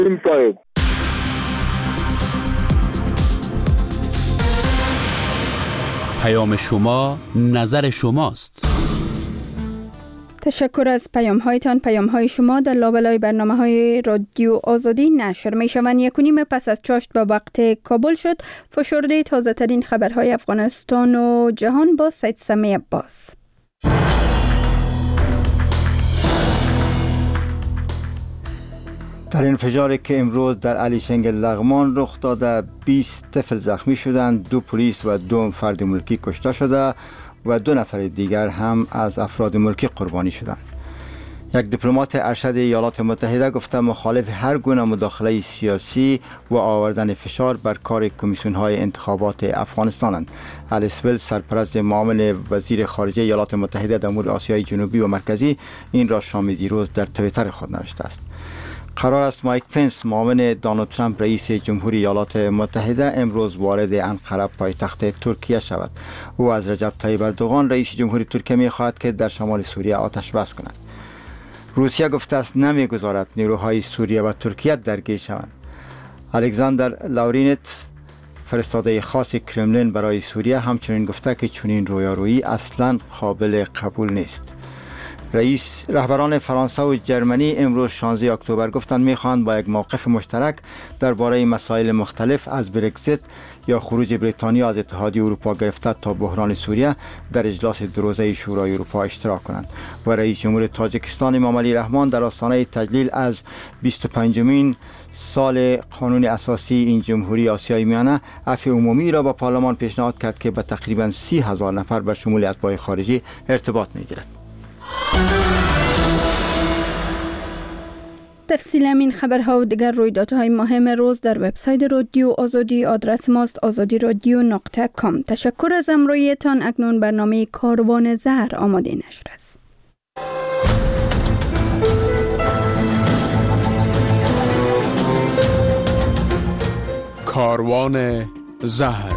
صاحب. پیام شما نظر شماست. تشکر از پیام هایتان. پیام های شما در لابلای برنامه های رادیو آزادی نشر می شوند. 1:30 پس از چاشت به وقت کابل شد. فشرده تازه ترین خبرهای افغانستان و جهان با سید سمی عباس. در انفجاری که امروز در علیشنگ لغمان رخ داده 20 طفل زخمی شدند، 2 پلیس و 2 فرد ملکی کشته شده و 2 نفر دیگر هم از افراد ملکی قربانی شدند. یک دیپلمات ارشد ایالات متحده گفته مخالف هر گونه مداخله سیاسی و آوردن فشار بر کار کمیسیون‌های انتخابات افغانستانند. الیس ویلز، سرپرست معاون وزیر خارجه ایالات متحده در امور آسیای جنوبی و مرکزی، این را شام دیروز در توییتر خود نوشته است. قرار است مایک پنس، معاون دونالد ترامپ رئیس جمهوری ایالات متحده، امروز وارد انقره پایتخت ترکیه شود. او از رجب طیب اردوغان رئیس جمهوری ترکیه می‌خواهد که در شمال سوریه آتش بس کند. روسیه گفته است نمی‌گذارد نیروهای سوریه و ترکیه درگیر شوند. الکساندر لاورینت، فرستاده خاص کرملین برای سوریه، همچنین گفته که چنین رویارویی اصلاً قابل قبول نیست. رهبران فرانسه و جرمنی امروز 16 اکتبر گفتند می‌خواهند با یک موقف مشترک درباره مسائل مختلف از برگزیت یا خروج بریتانیا از اتحادیه اروپا گرفته تا بحران سوریه در اجلاس 2 روزه شورای اروپا اشتراک کنند. و رئیس جمهور تاجیکستان امام علی رحمان در آستانه تجلیل از 25مین سال قانون اساسی این جمهوری آسیای میانه عفو عمومی را به پارلمان پیشنهاد کرد که به تقریباً 30,000 نفر به شمول اتباع خارجی ارتباط می‌گیرد. تفصیل این خبرها و دیگر رویدادهای مهم روز در وبسایت رادیو آزادی. آدرس ماست azadiradio.com. تشکر از همراهیتان. اکنون برنامه کاروان زهر آماده نشر است. کاروان زهر.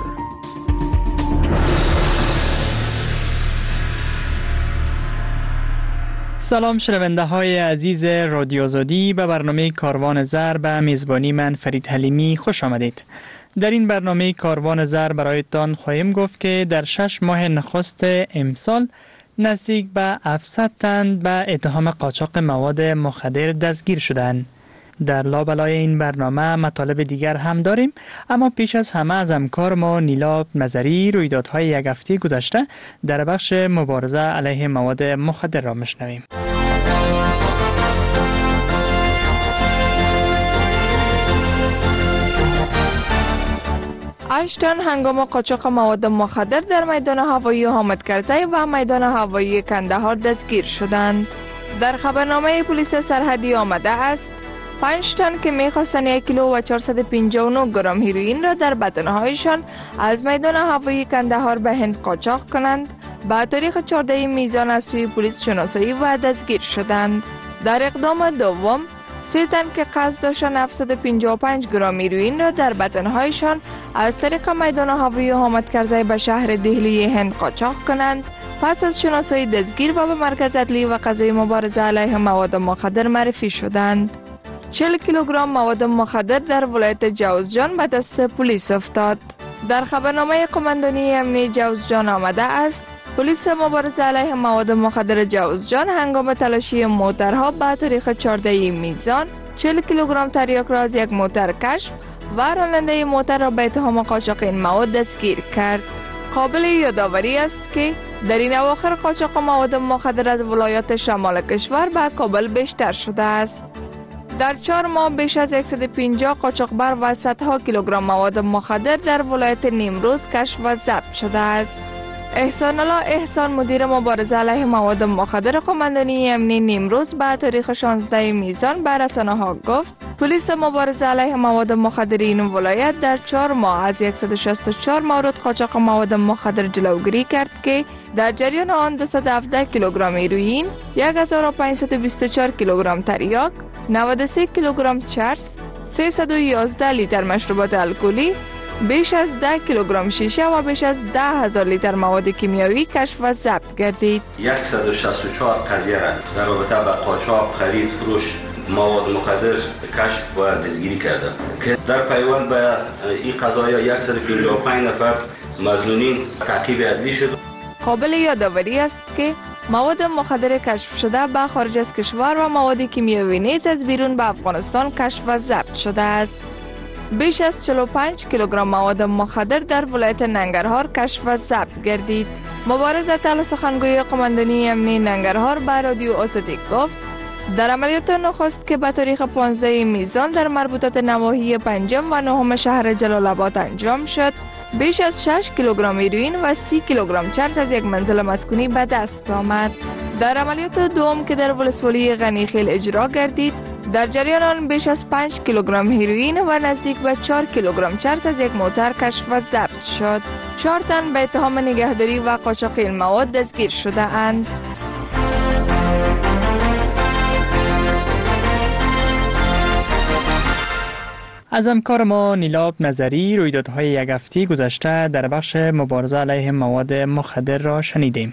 سلام شنونده های عزیز رادیو آزادی، به برنامه کاروان زهر به میزبانی من فرید حلیمی خوش آمدید. در این برنامه کاروان زهر برایتان خواهیم گفت که در 6 ماه نخست امسال نزدیک به 700 تن به اتهام قاچاق مواد مخدر دستگیر شدند. در لابلای این برنامه مطالب دیگر هم داریم، اما پیش از همه از همکار ما نیلا نظری رویدادهای یک هفته گذشته در بخش مبارزه علیه مواد مخدر را میشنویم. 8 تن هنگام قاچاق مواد مخدر در میدان هوایی حامد کرزی و میدان هوایی کندهار دستگیر شدند. در خبرنامه پلیس سرحدی آمده است 5 تن که می‌خواستند 1 کیلو و 459 گرم هیروئین را در بدنهایشان از میدان هوایی کندهار به هند قاچاق کنند، به تاریخ 14 میزان از سوی پلیس شناسایی و دستگیر شدند. در اقدام دوم 3 تن که قصد داشتند 755 گرم هیروئین را در بدنهایشان از طریق میدان هوایی حامد کرزی به شهر دهلی هند قاچاق کنند، پس از شناسایی دستگیر و به مرکز عدلی و قضایی مبارزه علیه مواد مخدر معرفی شدند. 40 کیلوگرم مواد مخدر در ولایت جوزجان به دست پلیس افتاد. در خبرنامه قماندانی امنیتی جوزجان آمده است پلیس مبارزه علیه مواد مخدر جوزجان هنگام تلاشی موترها به تاریخ 14 میزان 40 کیلوگرم تریاک را از یک موتر کشف و راننده موتر را به اتهام قاچاق این مواد دستگیر کرد. قابل یادآوری است که در این اواخر قاچاق مواد مخدر از ولایات شمال کشور به کابل بیشتر شده است. در 4 ماه بیش از 150 قاچاقبر و صدها کیلوگرم مواد مخدر در ولایت نیمروز کشف و ضبط شده است. احسان الله احسان، مدیر مبارزه علیه مواد مخدر قماندانی امنیتی نیمروز به تاریخ 16 میزان به رسانه‌ها گفت پلیس مبارزه علیه مواد مخدر این ولایت در 4 ماه از 164 مورد قاچاق مواد مخدر جلوگیری کرد که در جریان آن 217 کیلوگرم هیروئین، 1524 کیلوگرم تریاک، 93 کیلوگرم چرس، 311 لیتر مشروبات الکلی، بیش از 10 کیلوگرم شیشه و بیش از 10,000 لیتر مواد کیمیایی کشف و ضبط گردید. 164 قضیه را در رابطه با قاچاق، خرید، فروش مواد مخدر کشف و دستگیری کرده که در پیوند به این قضایا 155 نفر مظنونین تعقیب عدلی شد. قابل یادآوری است که مواد مخدر کشف شده به خارج از کشور و مواد کیمیاوی نیز از بیرون به افغانستان کشف و ضبط شده است. بیش از 45 کیلوگرم مواد مخدر در ولایت ننگرهار کشف و ضبط گردید. مبارز ارتل سخنگوی قماندانی امنی ننگرهار به رادیو آزادی گفت در عملیات نخست که به تاریخ 15 میزان در مربوطات نواحی پنجم و نهم شهر جلال آباد انجام شد، بیش از 6 کیلوگرم هیروئین و 30 کیلوگرم چرس از یک منزل مسکونی به دست آمد. در عملیات دوم که در ولسوالی غنیخیل اجرا گردید، در جریان آن بیش از 5 کیلوگرم هیروئین و نزدیک به 4 کیلوگرم چرس از یک موتر کشف و ضبط شد. 4 تن به اتهام نگهداری و قاچاق این مواد دستگیر شده اند. از همکار ما نیلاب نظری رویدادهای یک هفته گذشته در بخش مبارزه علیه مواد مخدر را شنیدیم.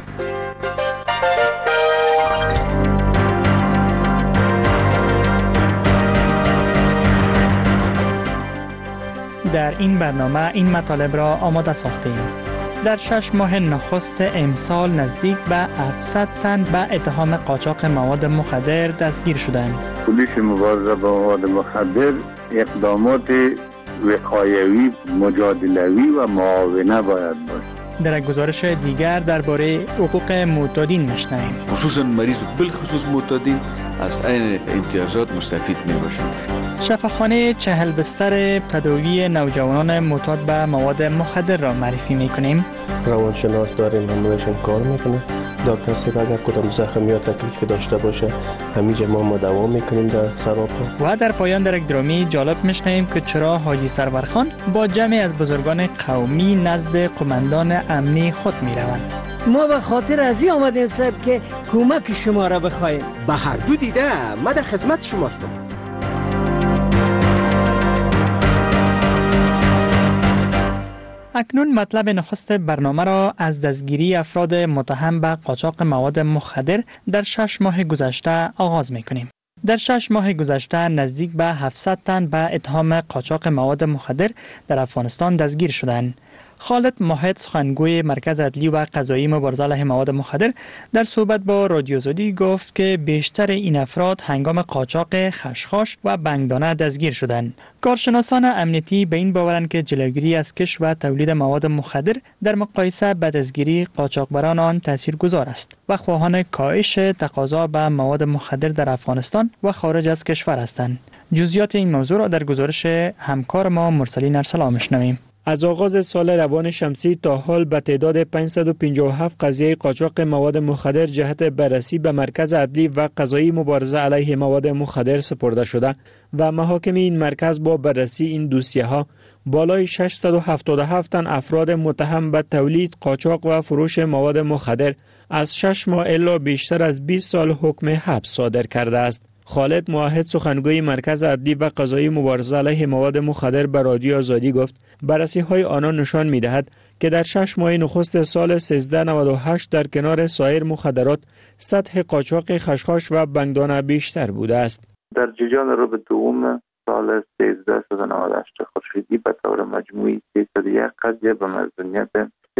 در این برنامه این مطالب را آماده ساختیم. در 6 ماه نخست امسال نزدیک به 700 تن به اتهام قاچاق مواد مخدر دستگیر شدند. پلیس مبارزه با مواد مخدر اقدامات وقایوی، مجادلوی و معاونه باید باشد. در یک گزارش دیگر درباره حقوق معتادین میشنویم. خصوصا مریض بالخصوص معتادین از این امتیازات مستفید میباشند. شفاخانه 40 بستر تداوی نوجوانان معتاد به مواد مخدر را معرفی میکنیم. روانشناس داریم، همونشون کار میکنه. دکتر صاحب اگر کدام زخم یا تکلیف داشته باشه همینجا ما دوام میکنیم در سراپا. و در پایان در یک درامی جالب میشنویم که چرا حاجی سرورخان با جمعی از بزرگان قومی نزد قماندان امنی خود میروند. ما به خاطر از این آمدیم صاحب که کمک شما را بخواهیم. به هر دو دیده ما در خدمت شماستم. اکنون مطلب نخست برنامه را از دستگیری افراد متهم به قاچاق مواد مخدر در 6 ماه گذشته آغاز می‌کنیم. در 6 ماه گذشته نزدیک به 700 تن به اتهام قاچاق مواد مخدر در افغانستان دستگیر شدند. خالد ماهد سخنگوی مرکز عدلی و قضایی مبارزه علیه مواد مخدر در صحبت با رادیو آزادی گفت که بیشتر این افراد هنگام قاچاق خشخاش و بنگدانه دستگیر شدند. کارشناسان امنیتی به این باورند که جلوگیری از کشف و تولید مواد مخدر در مقایسه با دستگیری قاچاقبران آن تاثیرگذار است و خواهان کاهش تقاضا به مواد مخدر در افغانستان و خارج از کشور هستند. جزئیات این موضوع را در گزارش همکار ما مرسلین ارسلا میشنویم. از آغاز سال روان شمسی تا حال به تعداد 557 قضیه قاچاق مواد مخدر جهت بررسی به مرکز عدلی و قضایی مبارزه علیه مواد مخدر سپرده شده و محاکم این مرکز با بررسی این دوسیه ها بالای 677 تن افراد متهم به تولید، قاچاق و فروش مواد مخدر از 6 ماه الی بیشتر از 20 سال حکم حبس صادر کرده است. خالد موحد سخنگوی مرکز عدلی و قضایی مبارزه علیه مواد مخدر به رادیو آزادی گفت بررسی‌های آنان نشان می‌دهد که در 6 ماه نخست سال 1398 در کنار سایر مخدرات سطح قاچاق خشخاش و بنگدانه بیشتر بوده است. در جریان رو به دوم سال 1398 خورشیدی به طور مجموعی 301 قضیه به مظنونیت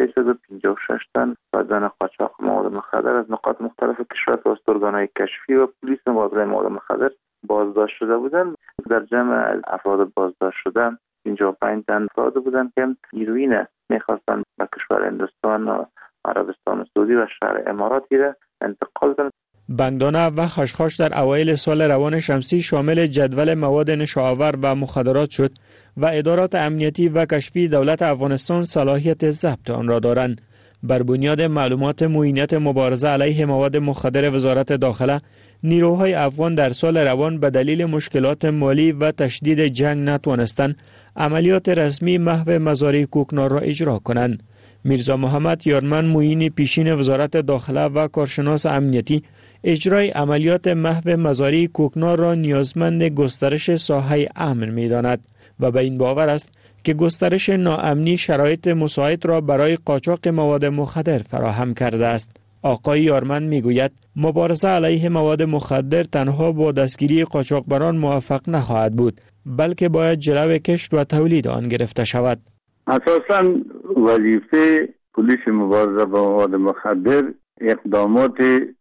356 تن بدن قاچاق مواد مخدر از نقاط مختلف کشور توسط ارگان‌های کشفی و پلیس مبارزه مواد مخدر بازداشت شده بودند. در جمع افراد بازداشت شده 55 تن افراد بودند که هیروئین می‌خواستند به کشور هندوستان و عربستان سعودی و شهر اماراتی را انتقال کنند. بنگدانه و خشخاش در اوایل سال روان شمسی شامل جدول مواد نشاور و مخدرات شد و ادارات امنیتی و کشفی دولت افغانستان صلاحیت ضبط آن را دارند. بر بنیاد معلومات معینیت مبارزه علیه مواد مخدر وزارت داخله، نیروهای افغان در سال روان به دلیل مشکلات مالی و تشدید جنگ نتوانستند عملیات رسمی محو مزارع کوکنار را اجرا کنند. میرزا محمد یارمن معین پیشین وزارت داخله و کارشناس امنیتی اجرای عملیات محو مزارع کوکنار را نیازمند گسترش ساحه امن می‌داند و به این باور است که گسترش ناامنی شرایط مساعد را برای قاچاق مواد مخدر فراهم کرده است. آقای یارمند میگوید مبارزه علیه مواد مخدر تنها با دستگیری قاچاقبران موفق نخواهد بود، بلکه باید جلو کشت و تولید آن گرفته شود. اساساً وظیفه پلیس مبارزه با مواد مخدر اقدامات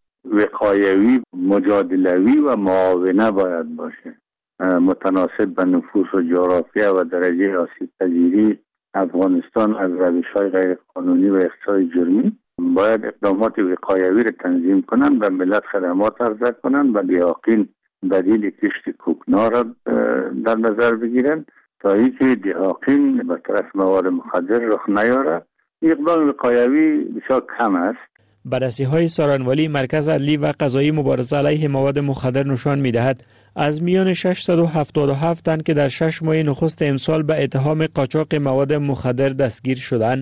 وقایوی، مجادلوی و معاونه باید باشه، متناسب به نفوس و جغرافیا و درجه آسیب پذیری افغانستان از روش‌های غیر قانونی و اقتصاد جرمی. باید اقدامات وقایوی را تنظیم کنند و ملت خدمات عرضه کنند و بی‌یقین بدیل کشت کوکنار را در نظر بگیرند تا اینکه بی‌یقین به طرف مواد مخدر رخ نیاره. اقدام وقایوی بسیار کم است. بررسی‌های سارنوالی مرکز عدلی و قضایی مبارزه علیه مواد مخدر نشان می‌دهد از میان 677 تن که در 6 ماه نخست امسال به اتهام قاچاق مواد مخدر دستگیر شدند،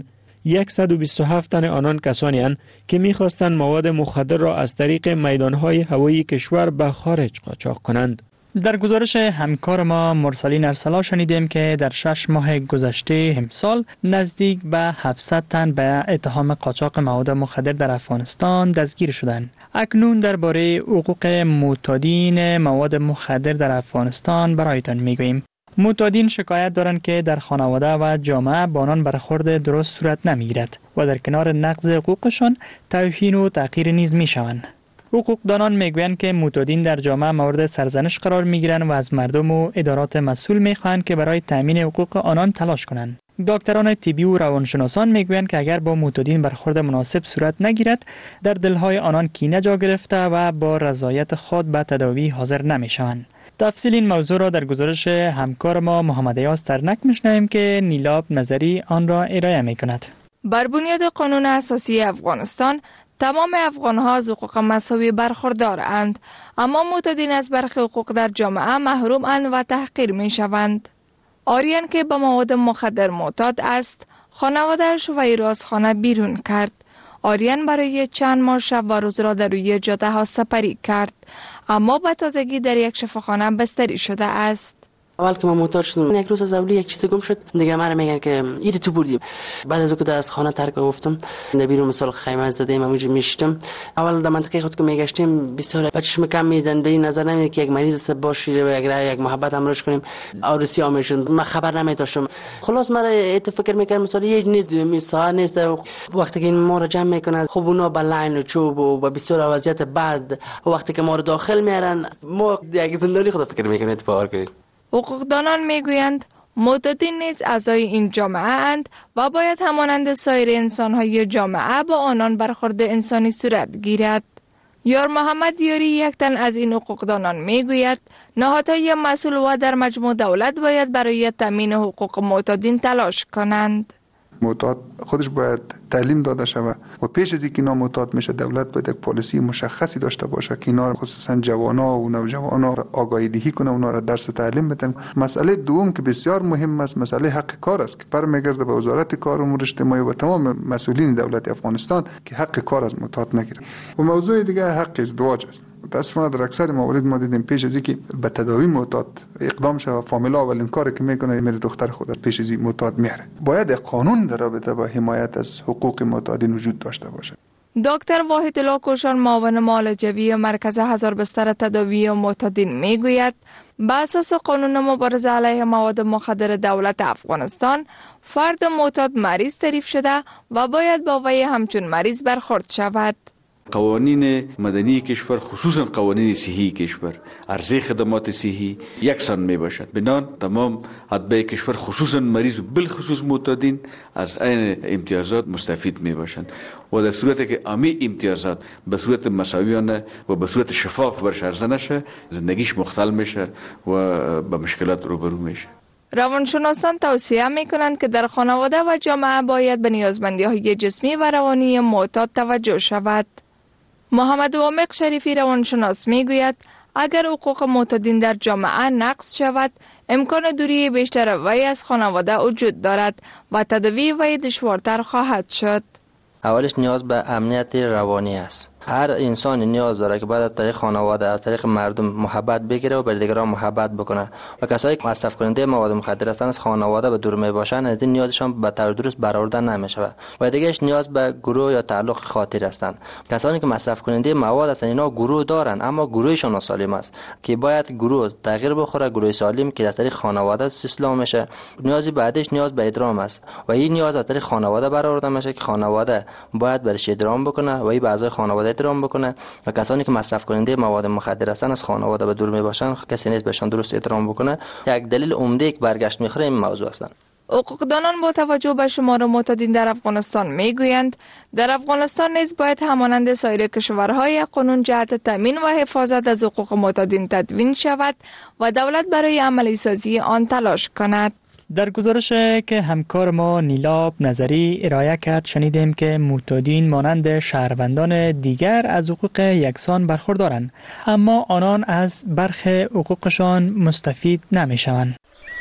127 تن آنان کسانی اند که می‌خواستند مواد مخدر را از طریق میدان‌های هوایی کشور به خارج قاچاق کنند. در گزارش همکار ما مرسلین ارسلا شنیدیم که در 6 ماه گذشته امسال نزدیک به 700 تن به اتهام قاچاق مواد مخدر در افغانستان دستگیر شدند. اکنون درباره حقوق معتادین مواد مخدر در افغانستان برایتان میگوییم. معتادین شکایت دارند که در خانواده و جامعه با آنان برخورد درست صورت نمیگیرد و در کنار نقض حقوقشان توهین و تحقیر نیز میشوند. حقوقدانان میگویند که معتادین در جامعه مورد سرزنش قرار میگیرند و از مردم و ادارات مسئول میخواهند که برای تامین حقوق آنان تلاش کنند. دکتران طبی و روانشناسان میگویند که اگر با معتادین برخورد مناسب صورت نگیرد، در دلهای آنان کینه جا گرفته و با رضایت خود به تداوی حاضر نمیشوند. تفصیل این موضوع را در گزارش همکار ما محمد ایاز ترنک میشنویم که نیلاب نظری آن را ارائه میکند. بر بنیاد قانون اساسی افغانستان تمام افغان‌ها از حقوق مساوی برخوردارند، اما معتادین از برخی حقوق در جامعه محروم اند و تحقیر می‌شوند. آریان که به مواد مخدر معتاد است، خانواده‌اش وی را از خانه بیرون کرد. آریان برای چند ماه شب و روز را در روی جاده ها سپری کرد، اما به تازگی در یک شفاخانه بستری شده است. اول که ما معتاد شدم، یک روز از اولی یک چیز گم شد، دیگه مرا میگن که ایره تو بردیم. بعد از اینکه از خانه ترک گفتم، در بیرون مثال خیمه زدیم، همونجا میشتم. اول در منطقه خود که میگشتیم بسیار بچه‌ش کم میدن، به این نظر نمیاد که یک مریض است باشی و یک محبت امروش کنیم. عروسی آمیشون من خبر نمیداشتم. خلاص مرا ایت فکر میکردم مثلا یک نیست دومی ساعت نیست. وقتی که این ما را جمع میکنن، خب اونا با لاین و چوب و بسیار وضعیت بد، وقتی که ما رو داخل میارن، ما یک زندانی خود فکر میکنیم اتفاق کنیم. حقوقدانان میگویند معتادین نیز اعضای این جامعه اند و باید همانند سایر انسان‌های جامعه با آنان برخورد انسانی صورت گیرد. یار محمد یاری یک تن از این حقوقدانان میگوید نهادهای مسئول و در مجموع دولت باید برای تامین حقوق معتادین تلاش کنند. معتاد خودش باید تعلیم داده شود و پیش از اینکه اینا معتاد میشه دولت باید یک پالیسی مشخصی داشته باشه که اینا خصوصا جوانا و نوجوانا را آگاهی دهی کنه، اونا را درس و تعلیم بدن. مسئله دوم که بسیار مهم است مسئله حق کار است که برمیگرده به وزارت کار و امور اجتماعی و تمام مسئولین دولت افغانستان که حق کار از معتاد نگیرن. و موضوع دیگه حق ازدواج است. متاسفانه در اکثر موارد ما دیدیم پیش از اینکه به تداوی معتاد اقدام شود فامیلا اولین کاری که میکنه میره دختر خودت پیش از این معتاد میاره. باید قانون در رابطه با حمایت از حقوق معتادین وجود داشته باشه. دکتر واحد الله کوشان معاون معالجوی مرکز 1000 بستر تداوی معتادین میگوید به اساس قانون مبارزه علیه مواد مخدر دولت افغانستان فرد معتاد مریض تعریف شده و باید با وی همچون مریض برخورد شود. قوانین مدنی کشور خصوصا قوانین صحی کشور عرضه خدمات صحی یکسان می باشد. بنان تمام اتباع کشور خصوصا مریض و بالخصوص معتادین از این امتیازات مستفید می باشند و در صورتی که امی امتیازات به صورت مساویانه و به صورت شفاف برش عرضه نشه زندگیش مختل میشه و به مشکلات روبرو میشه. روانشناسان توصیه می کنند که در خانواده و جامعه باید به نیازمندی های جسمی و روانی معتاد توجه شود. محمد وامق شریفی روانشناس میگوید اگر حقوق معتادین در جامعه نقض شود امکان دوری بیشتر وی از خانواده وجود دارد و تداوی وی دشوارتر خواهد شد. اولش نیاز به امنیت روانی است. هر انسان نیاز داره که باید از طریق خانواده، از طریق مردم محبت بگیره و بر دیگران محبت بکنه و کسایی که مصرف کننده مواد مخدر هستند از خانواده به دور میباشن، این نیازشان به طور درست برآورده نمیشه و دیگهش نیاز به گروه یا تعلق خاطر هستند. کسانی که مصرف کننده مواد هستند اینا گروه دارن اما گروهشون ناسالم است که باید گروه تغییر بخوره، گروه سالم که از طریق خانواده اصلاح میشه. نیازی بعدش نیاز به ادرام است و این نیاز از طریق خانواده برآورده میشه که خانواده باید برش ادرام بکنه و این به اعضای خانواده ادرام بکنه و کسانی که مصرف کننده مواد مخدر هستند از خانواده به دور میباشن، کسی نیست بهشون درست ادرام بکنه. یک دلیل عمده که برگشت میخوره این موضوع هستند. حقوقدانان با توجه به شمار معتادین در افغانستان میگویند در افغانستان نیز باید همانند سایر کشورهای قانون جهت تامین و حفاظت از حقوق معتادین تدوین شود و دولت برای عملی سازی آن تلاش کند. در گزارش که همکار ما نیلاب نظری ارائه کرد شنیدیم که معتادین مانند شهروندان دیگر از حقوق یکسان برخوردارند اما آنان از برخی حقوقشان مستفید نمیشوند.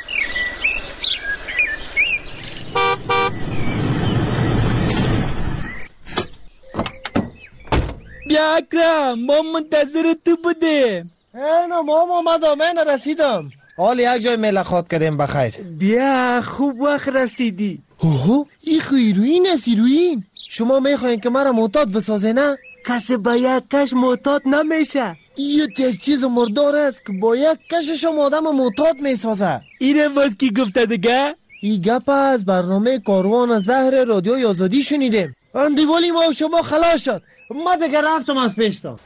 بیا اکرم، ما منتظر تو بودیم. نه ماما من رسیدم. حال یک جای ملاقات کردیم بخیر. بیا خوب وقت رسیدی. اوه این هیروئین است. هیروئین شما میخواین که مرا معتاد بسازه نه؟ کسی با یک کش معتاد نمیشه. این یک چیز مردار است که با یک کشش آدم معتاد میسازه. اینم باز کی گفته دیگه؟ این گپ از برنامه کاروان زهر رادیو آزادی شنیدیم. اندیوالی ما و شما خلاص شد. ما دیگه رفتم از پیشتان.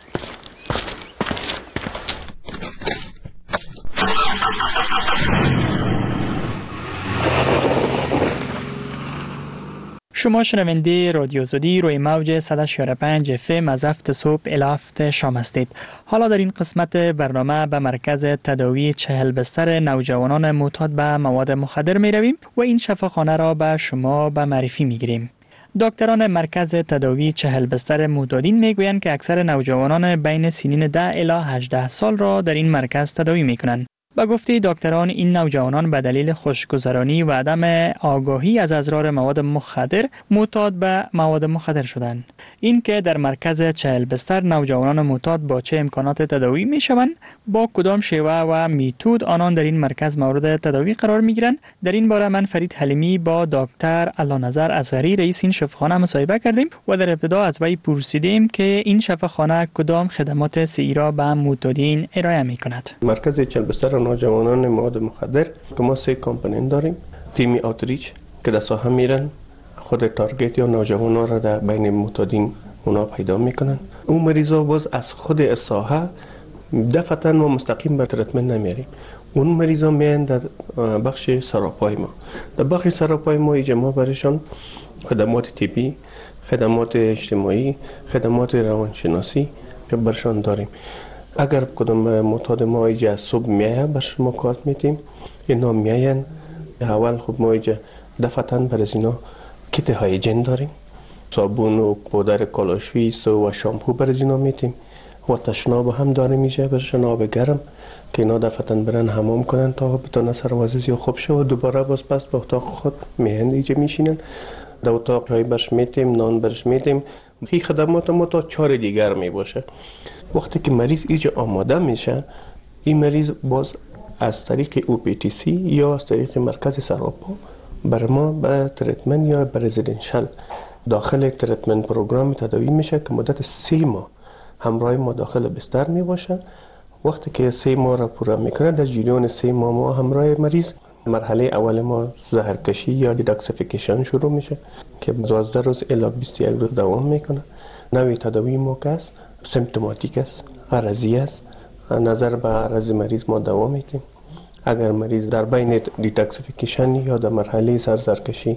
شما شنونده رادیو آزادی روی موج 104.5 FM از 7 صبح الی 7 شام هستید. حالا در این قسمت برنامه به مرکز تداوی 40 بستر نوجوانان معتاد به مواد مخدر می رویم و این شفاخانه را به شما به معرفی می گیریم. دکتران مرکز تداوی 40 بستر معتادین میگویند که اکثر نوجوانان بین سنین 10 الی 18 سال را در این مرکز تداوی میکنند. با گفته دکتران این نوجوانان به دلیل خوشگذرانی و عدم آگاهی از اضرار مواد مخدر معتاد به مواد مخدر شدند. این که در مرکز 40 بستر نوجوانان معتاد با چه امکانات تداوی میشوند، با کدام شیوه و میتود آنان در این مرکز مورد تداوی قرار میگیرند، در این باره من فرید حلیمی با دکتر اللهنظر اصغری رئیس این شفاخانه مصاحبه کردیم و در ابتدا از وی پرسیدیم که این شفاخانه کدام خدمات صحی را به معتادین ارائه میکند. مرکز 40 بستر نوجوانان مواد مخدر که ما 3 کامپوننت داریم. تیم اوتریچ که در ساحه میرن خود تارگت یا نوجوانان را در بین معتادین اونا پیدا میکنن. اون مریضا باز از خود ساحه دفعتاً ما مستقیم به تریتمنت نمیاریم. اون مریضا میان در بخش سراپای ما. در بخش سراپای ما ما برایشان خدمات طبی، خدمات اجتماعی، خدمات روانشناسی برشان داریم. اگر کدام معتاد ما اینجا صبح میایه بر شما کارت میتیم، اینا میاین اول خب ما اینجا دفعتاً بر از اینا کیت هایجین داریم، صابون و پودر کالاشویس و شامپو بر از اینا میتیم و تشناب هم داریم اینجا برشان آب گرم که اینا دفعتاً برن حمام کنن تا بتونه سروازی خوب شه و دوباره باز پس به اتاق خود میهند اینجا میشینن. در اتاق چای برش میتیم، نان برش میتیم. این خدمات ما تا 4 دیگر میباشه. وقتی که مریض اینجا آماده میشه، این مریض باز از طریق OPTC یا از طریق مرکز سراپا بر ما به تریتمنت یا به رزیدنشل داخل تریتمنت پروگرام تداوی میشه که مدت 3 ماه همراه ما داخل بستر میباشه. وقتی که 3 ماه را پورا میکنه، در جریان 3 ماه ما همراه مریض مرحله اول ما زهرکشی یا دیداکسیفیکیشن شروع میشه که 12 روز الی 21 روز دوام میکنه. نوع تداوی ما که است سیمپتوماتیک است، عرضی است. نظر به عرض مریض ما دوام میدیم. اگر مریض در بین دیتاکسیفیکیشن یا در مرحله سرزرکشی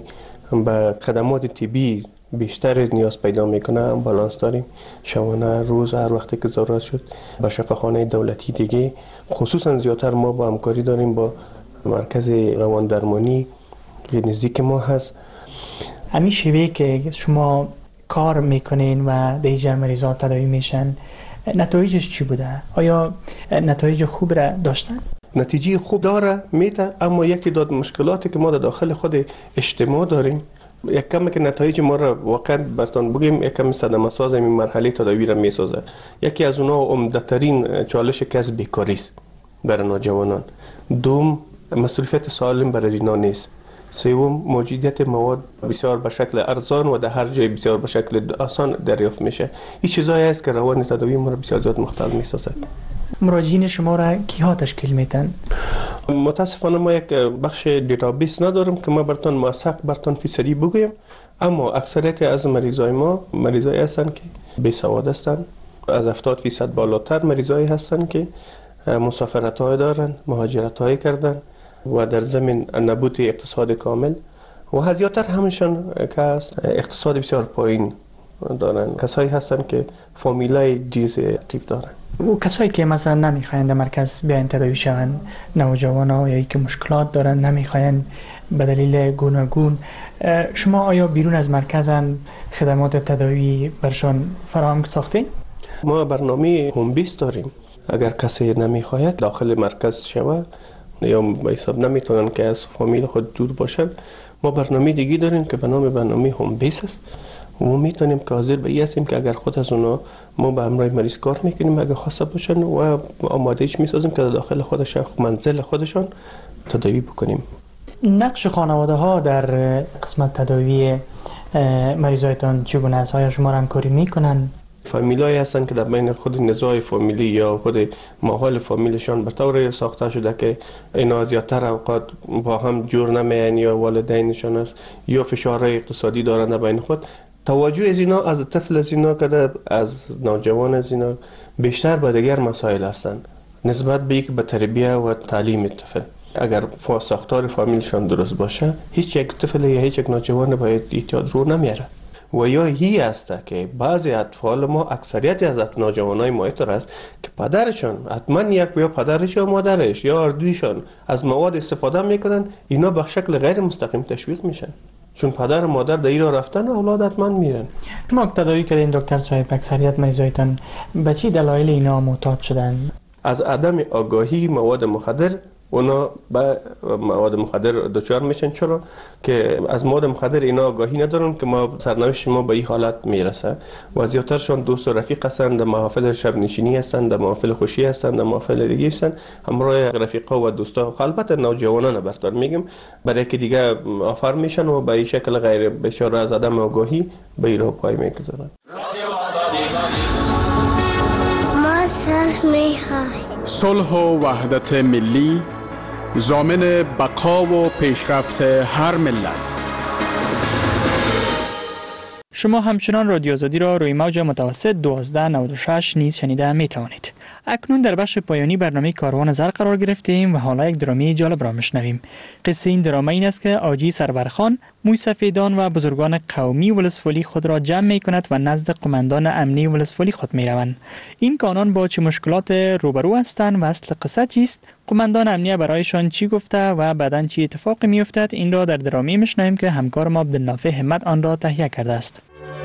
به خدمات طبی بیشتر نیاز پیدا میکنه، بالانس داریم. شبانه روز هر وقتی که ضرورت شد به شفاخانه دولتی دیگه، خصوصا زیادتر ما با همکاری داریم با مرکز روان درمانی که نزدیک ما هست. همین شیوه که شما کار میکنین و دیگر مریضات تداوی میشن، نتایجش چی بوده؟ آیا نتایج خوب را داشتن؟ نتیجه خوب داره میده، اما یکی داد مشکلاتی که ما در داخل خود اجتماع داریم یک کم که نتایج ما را واقعا براتون بگیم، یک کم صدمه ساز این مرحله تداوی را میسازه. یکی از اونها عمده‌ترین چالش کسب بیکاری است برای نوجوانان. دوم، مسئولیت سالم برای اینا نیست. سوم، موجودیت مواد بسیار به شکل ارزان و در هر جای بسیار به شکل آسان دریافت میشه. این چیزایی است که روان تداوی ما را بسیار زیاد مختل میسازه. مراجعین شما را کیها تشکیل میتن؟ متاسفانه ما یک بخش دیتابیس ندارم که ما براتون موثق براتون فیصدی بگویم، اما اکثریت از مریضای ما مریضایی هستند که بی سواد هستند. از 70% بالاتر مریضایی هستند که مسافرت‌های دارند، مهاجرت‌های کردند و در زمین نبود اقتصاد کامل و زیادتر همشان که اقتصاد بسیار پایین دارند. کسایی هستند که فامیلای جنس اکتیو دارند. و کسایی که مثلا نمیخواین در مرکز بیاین تداوی شوند، نوجوانا یا که مشکلات دارن نمیخواین به دلیل گوناگون، شما آیا بیرون از مرکز هم خدمات تداوی برشان فراهم ساختین؟ ما برنامه هوم بیس داریم. اگر کسی نمیخواید داخل مرکز شود یا به حساب نمیتونن که از فامیل خود دور باشن، ما برنامه دیگه داریم که به نام برنامه هوم بیس است. و ما میتونیم که حاضر به این هستیم که اگر خود از اونا ما به همراه مریض کار میکنیم، اگر خواسته باشن و آمادهش میسازیم که داخل خودش منزل خودشان تداوی بکنیم. نقش خانواده ها در قسمت تداوی مریضایتان چگونه است؟ آیا شما همکاری میکنن؟ فامیلایی هستن که در بین خود نزاع فامیلی یا خود ماحول فامیلشان به طور ساخته شده که اینا زیادتر اوقات با هم جور نمیان یا والدینشان است یا فشارهای اقتصادی دارن در بین خود. توجه از اینا، از طفل از اینا که از نوجوان از اینا بیشتر به دیگر مسائل هستند نسبت به یک به تربیت و تعلیم طفل. اگر ساختار فامیلشان درست باشه، هیچ یک طفل یا هیچ یک نوجوان باید احتیاط رو نمیاره. و یا هی است که بعضی اطفال ما، اکثریت از نوجوانای ما اینطور است که پدرشان حتما یک یا پدرش یا مادرش یا اردویشان از مواد استفاده میکنن، اینا به شکل غیر مستقیم تشویق میشن. چون پدر و مادر در ایران رفتن، اولاد حتما میرن. شما تداوی کردین دکتر صاحب، اکثریت مریضایتان به چی دلایل اینا معتاد شدن؟ از عدم آگاهی مواد مخدر اونا به مواد مخدر دچار میشن. چرا که از مواد مخدر اینا آگاهی ندارن که ما سرنوشت ما به این حالت میرسه و زیادترشان دوست و رفیق هستند، در محافل شب نشینی هستند، در محافل خوشی هستند، در محافل دیگه هستند، همراه رفیقا و دوستا، البته نوجوانان برتر میگم، برای که دیگه آفر میشن و به این شکل غیر بشاره از عدم آگاهی به این پای میگذارن. ما صلح میخواهیم. صلح و وحدت ملی ضامن بقا و پیشرفت هر ملت. شما همچنان رادیو آزادی را روی موج متوسط 1296 نیز شنیده می توانید. اکنون در بخش پایانی برنامه کاروان زر قرار گرفتیم و حالا یک درامی جالب را میشنویم. قصه این دراما این است که آجی سرورخان موسفیدان و بزرگان قومی ولسوالی خود را جمع می کند و نزد قماندان امنی ولسوالی خود می روند. این کانان با چه مشکلات روبرو هستند و اصل قصه چیست؟ قماندان امنیه برایشان چی گفته و بعداً چی اتفاقی می افتد؟ این را در درامی میشنویم که همکار ما عبدالنافع همت آن را تهیه کرده است.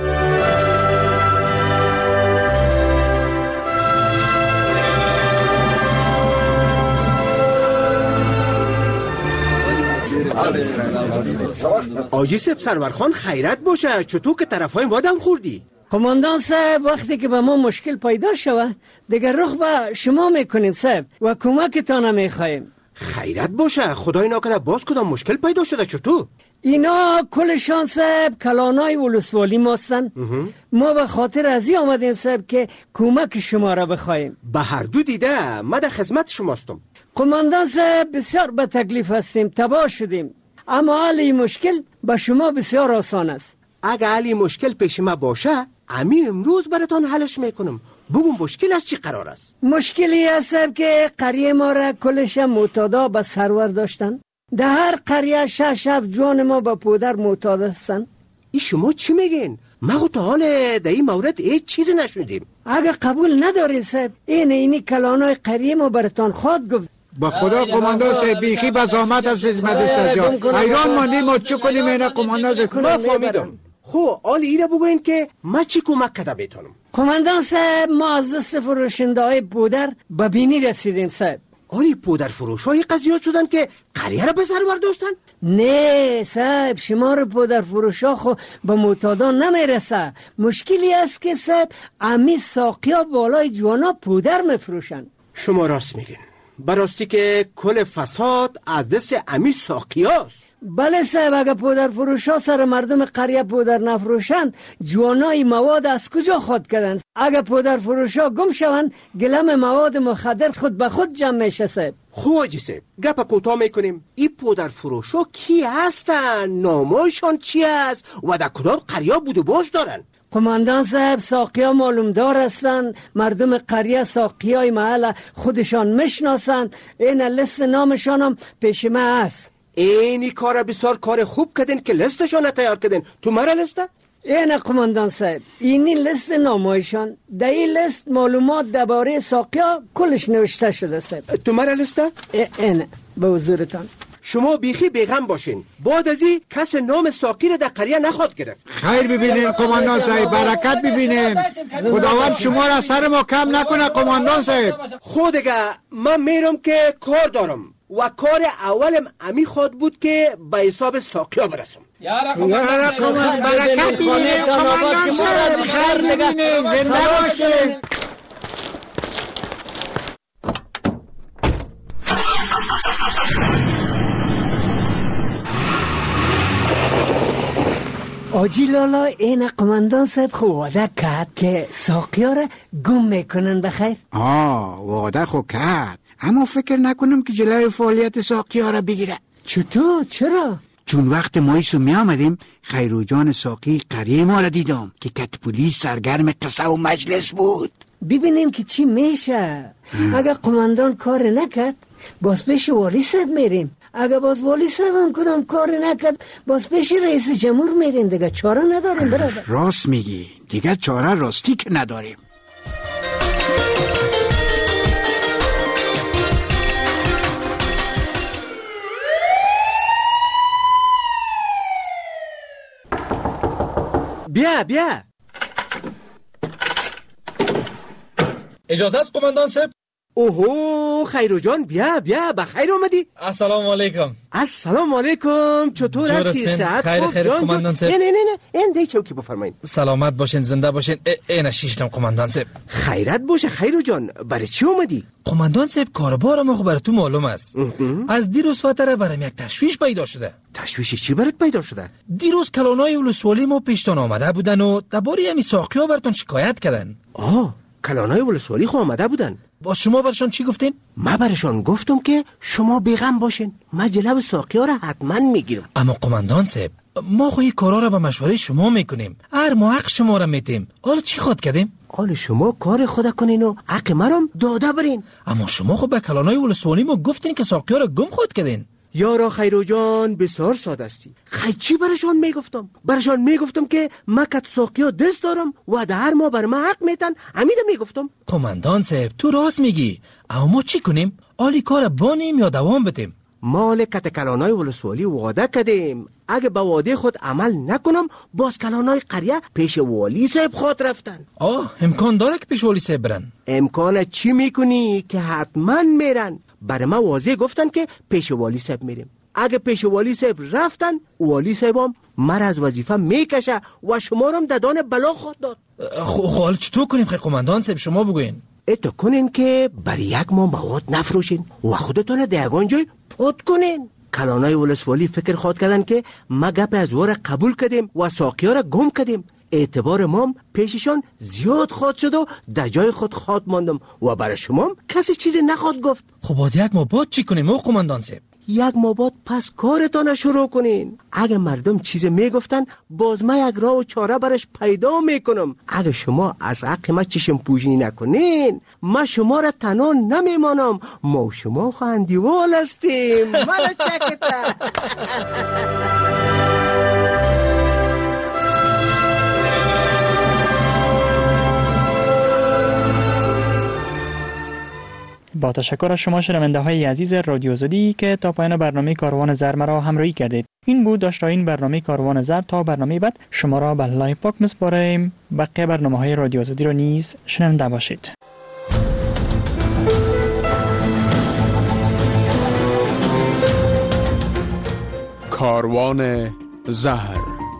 آجی سب سرورخان خیرت باشه، چطور که طرفای ما دم خوردی؟ قماندان صاحب، وقتی که به ما مشکل پیدا شود دیگر رخ به شما میکنیم صاحب و کمکتان میخواهیم. خیرت باشه، خدای نکنه باز کدام مشکل پیدا شده. چطور؟ اینا کلشان صاحب کلانای ولسوالی ماستن. ما به خاطر ازی آمدیم صاحب که کمک شما را بخواهیم. به هر دو دیده ما در خدمت شماستم. قماندان صاحب، بسیار به تکلیف هستیم، تباه شدیم، اما حل این مشکل به شما بسیار آسان است. اگه حل مشکل پیش ما باشه، امی امروز براتان حلش میکنم. بگم مشکل از چی قرار است؟ مشکلی است که قریه ما را کلش معتادا به سرور داشتن. در هر قریه 6 جوان ما به پودر معتاد هستن. ای شما چی میگین؟ ما تا حال در این مورد هیچ چیزی نشنیدیم. اگه قبول ندارین صاحب، اینی کلانای قریه ما براتان خود گفت. با خدا قماندان صاحب بیخی با زحمت از خدمت سجاد ایران ماندیم ما چی کنیم؟ اینا قماندان صاحب ما فهمیدم. خب حال ایره بگوین که ما چی کمک کده میتونم. قماندان صاحب، ما از دست فروشنده های پودر به بینی رسیدیم صاحب. آری پودر فروش های قضیه شدن که قریه را به سر برداشتن؟ نه صاحب، شمار پودر فروش ها خو به معتادان نمیرسه. مشکلی است که صاحب امی ساقی ها بالای جوانا پودر میفروشن. شما راست میگین. براستی که کل فساد از دست امی ساقی هاست. بله صاحب، اگه پودر فروش ها سر مردم قریه پودر نفروشن، جوانای مواد از کجا خود کردن؟ اگه پودر فروش ها گم شون، گلم مواد مخدر خود به خود جمع میشه صاحب. خوب حاجی صاحب، گپ کوتاه میکنیم. این پودر فروش ها کی هستن؟ نامایشان چی است؟ و در کدام قریه بود و باش دارن؟ قماندان صاحب، ساقی ها معلوم دار هستن. مردم قریه ساقی های محل خودشان میشناسن. این لست نامشان هم پیش ما هست. اینی کار بسیار کار خوب کردین که لستشان تیار کردین. تو مرا لسته؟ این قماندان صاحب، اینی لست نامایشان. در این لست معلومات درباره ساقی ها کلش نوشته شده صاحب. تو مرا لسته؟ این به حضورتان. شما بیخی بیغم باشین. بعد از این کس نام ساقی را در قریه نخواد گرفت. خیر ببینین قماندان صاحب، برکت ببینین. خداوند شما را سر ما کم نکنه قماندان صاحب. خود دیگه من میرم که کار دارم و کار اولم امی خود بود که به حساب ساقی ها برسم. یارا قماندان برکت ببینین قماندان صاحب. خیر ببینین، زنده باشین. آجی لالا، این قماندان صاحب خو وعده کرد که ساقی ها را گم میکنن. بخیر وعده خو کرد، اما فکر نکنم که جلوی فعالیت ساقی ها را بگیره. چطور؟ چرا؟ چون وقت مایسو می آمدیم خیرو جان ساقی قریه ما را دیدم که کت پلیس سرگرم قصه و مجلس بود. ببینیم که چی میشه. اگر قماندان کار نکرد باز پیش والی صاحب میریم. اگر باز والی صاحب هم کدام کار نکرد باز پیش رئیس جمهور میریم. دیگه چاره نداریم برادر. راست میگی، دیگه چاره راستی که نداریم. بیا اجازه است قماندان صاحب؟ اوهو خیرو جان، بیا بخیر آمدی. السلام علیکم. السلام علیکم. چطور هستی؟ صحت خوب؟ خیر قماندان صاحب. نه این دی چوکی بفرمایید. سلامت باشین، زنده باشین. این شیشتم قماندان صاحب. خیرت باشه خیرو جان. برای چی اومدی؟ قماندان صاحب کاربارم خو برای تو معلوم است. از دیروز فتره برام یک تشویش پیدا شده. تشویش چی برات پیدا شده؟ دیروز کلانای ولسوالی ما پیشتان آمده بودن و درباره همین ساقی‌ها براتون شکایت کردن. کلانای ولسوالی خو آمده بودن. با شما برشان چی گفتین؟ ما برشان گفتم که شما بیغم باشین، ما جلو ساقی ها را حتما میگیرم. اما قماندان صاحب، ما خو این کارا را به مشوره شما میکنیم، هر ما حق شما را میتیم. حالا چی خود کردیم؟ حالا شما کار خود کنین و حق مرام داده برین. اما شما خو به کلانای ولسوالی ما گفتین که ساقی ها را گم خود کردین. یارا خیرو جان بسیار ساده استی. چی برشان میگفتم؟ برشان میگفتم که ما کت ساقیا دست دارم و در هر ما بر ما حق میتن. امیده میگفتم. قماندان صاحب تو راست میگی، اما ما چی کنیم؟ آلی کار بانیم یا دوام بدیم؟ مال کت کلانای ولسوالی وعده کردیم، اگه به وعده خود عمل نکنم باز کلانای قریه پیش والی صاحب خود رفتن. امکان داره که پیش والی صاحب برن؟ امکان چی میکنی که حتما میرن. برای ما واضح گفتن که پیش والی صاحب میریم. اگه پیش والی صاحب رفتن، والی صاحب هم مر از وظیفه میکشه و شما هم ددان بلا خود داد. حالا چطور کنیم خیلی قماندان صاحب؟ شما بگوین. اتو کنین که برای یک ماه مواد نفروشین و خودتون دیگان جای پود کنین. کلانای ولسوالی فکر خود کردن که ما گپ از واره قبول کردیم و ساقیا را گم کردیم. اعتبار مام پیششان زیاد خود شد و در جای خود خود ماندم و برای شما کسی چیزی نخواد گفت. خب باز یک ماه بعد چی کنیم او قماندان صاحب؟ یک ماه بعد پس کارتان شروع کنین. اگه مردم چیز میگفتن باز ما یک راه و چاره برش پیدا میکنم. اگه شما از حق ما چشم پوشی نکنین ما شما را تنها نمیمانم. ما و شما خواهندیوال هستیم. مرا چکتا. با تشکر از شما شنونده های عزیز رادیو آزادی که تا پایان برنامه کاروان زر مرا همراهی کردید. این بود داشتین برنامه کاروان زر. تا برنامه بعد شما را به الله پاک میسپاریم. بقیه برنامه های رادیو آزادی را نیز شنونده باشید. کاروان زهر.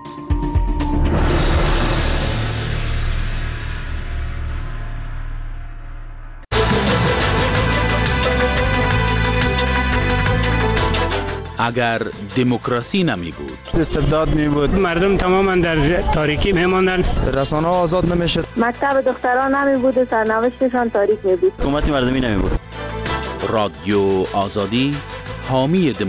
اگر دموکراسی نمی بود، استبداد می بود، مردم تماما در تاریکی می ماندند، رسانه آزاد نمی شد، مکتب دختران نمی بود و سرنوشتشان تاریک می بود، حکومت مردمی نمی بود. رادیو آزادی حامی